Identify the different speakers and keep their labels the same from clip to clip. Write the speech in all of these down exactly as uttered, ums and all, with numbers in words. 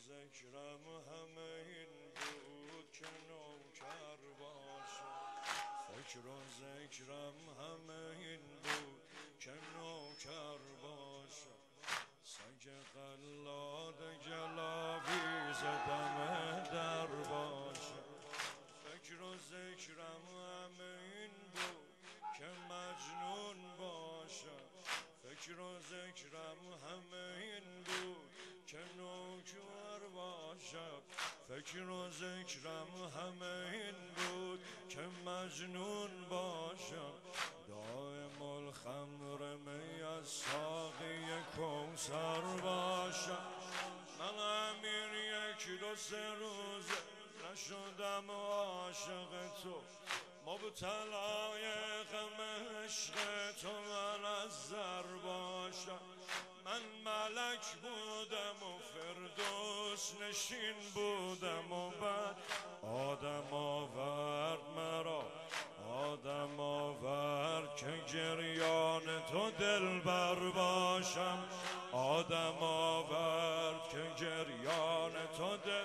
Speaker 1: ذکرم همه این بود که نوکر باشم. فکر و ذکرم همه این بود که نوکر باشم. سگ قلاد گلاوی زدم در باشم. فکر و ذکرم همه این بود که مجنون باشم. فکر و ذکرم همه این بود که نوکر باشم. فکر و ذکرم همه این بود که مجنون باشم. دائم الخمر می از ساقی کوثر باشم. من امیر یک دو سه روزه نشدم عاشق تو، مبتلای غم عشق تو من از زر باشم. من ملک بودم و فردوس نشین بودم و بعد آدم آورد مرا آدم آورد که گریان تو دلبر باشم. آدم آورد که گریان تو دل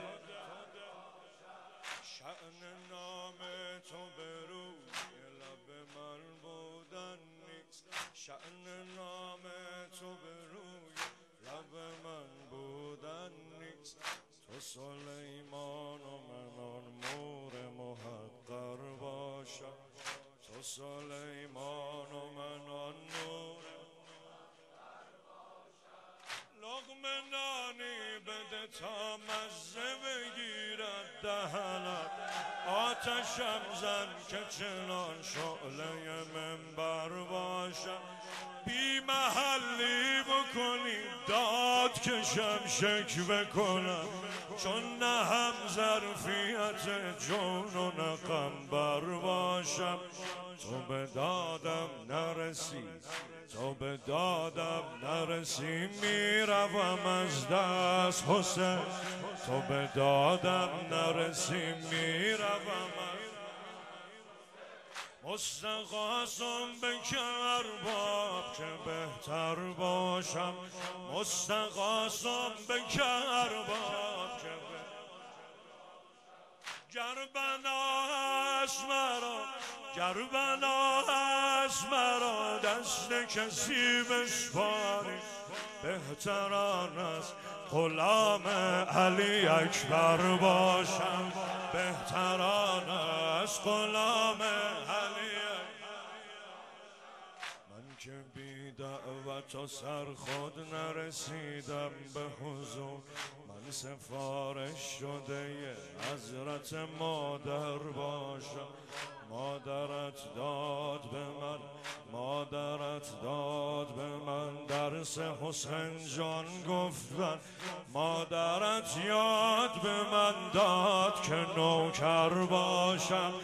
Speaker 1: شأن نام تو به روی لب من بودن نیست. شأن نام تو به روی لب من بودن نیست. تو سلیمان و من آن مور محقر باشم. تو سلیمان و من آن مور لقمه نانی بده تا مزه بگیرد دهنم. آتشم زن که چنان شعله منبر باشم. بی محلی بکنی داد کشم شکوه کنم، چون نه هم ظرفیت جون و نه قنبر باشم. تو به دادم نرسی تو به دادم نرسی میروم از دست حسین. تو به دادم نرسی میروم از مستغاثم به کرباب که بهتر باشم. مستغاثم به کرباب که گر بنا است مرا گر بنا است مرا دست کسی بسپاری، بهتر آن است غلام علی اکبر باشم. بهتر آن است غلام علی من که بی دعوت و سر خود نرسیدم به حضور. من سفارش شده حضرت مادر باشم. مادرت داد به من مادرت داد به من درس حسین جان گفتن. مادرت یاد به من داد که نوکر باشم.